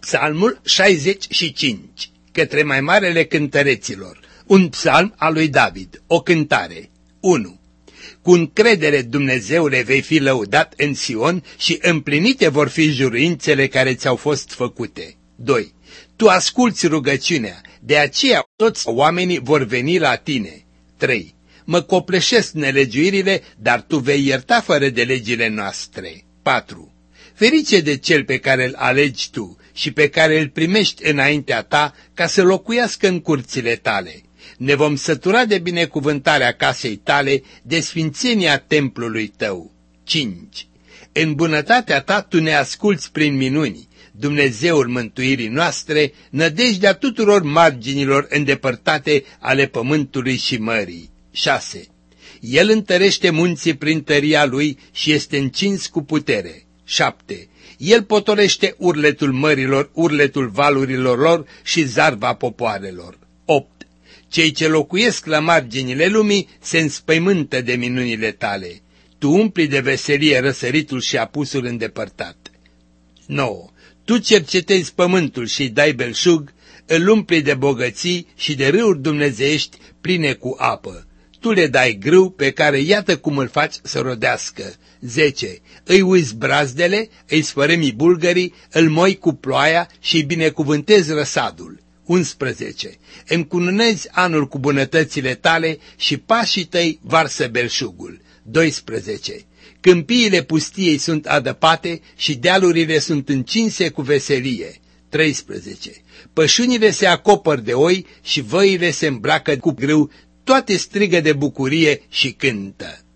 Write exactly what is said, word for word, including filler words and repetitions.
Psalmul șaizeci și cinci, către mai marele cântăreților, un psalm al lui David, o cântare. unu. Cu încredere, Dumnezeule, vei fi lăudat în Sion și împlinite vor fi juruințele care ți-au fost făcute. doi. Tu asculți rugăciunea, de aceea toți oamenii vor veni la tine. trei. Mă copleșesc nelegiuirile, dar tu vei ierta fără de legile noastre. patru. Ferice de cel pe care îl alegi tu și pe care îl primești înaintea ta ca să locuiască în curțile tale. Ne vom sătura de binecuvântarea casei tale, de sfințenia templului tău. cinci. În bunătatea ta tu ne asculți prin minuni, Dumnezeul mântuirii noastre, nădejdea tuturor marginilor îndepărtate ale pământului și mării. șase. El întărește munții prin tăria lui și este încins cu putere. șapte. El potolește urletul mărilor, urletul valurilor lor și zarva popoarelor. opt. Cei ce locuiesc la marginile lumii se înspăimântă de minunile tale. Tu umpli de veselie răsăritul și apusul îndepărtat. nouă. Tu cercetezi pământul și îi dai belșug, îl umpli de bogății și de râuri dumnezeiești pline cu apă. Tu le dai grâu pe care iată cum îl faci să rodească. zece. Îi uiți brazdele, îi sfărâmi bulgării, îl moi cu ploaia și îi binecuvântezi răsadul. unsprezece. Încununezi anul cu bunătățile tale și pașii tăi varsă belșugul. doisprezece. Câmpiile pustiei sunt adăpate și dealurile sunt încinse cu veselie. treisprezece. Pășunile se acopăr de oi și văile se îmbracă cu grâu, toate strigă de bucurie și cântă.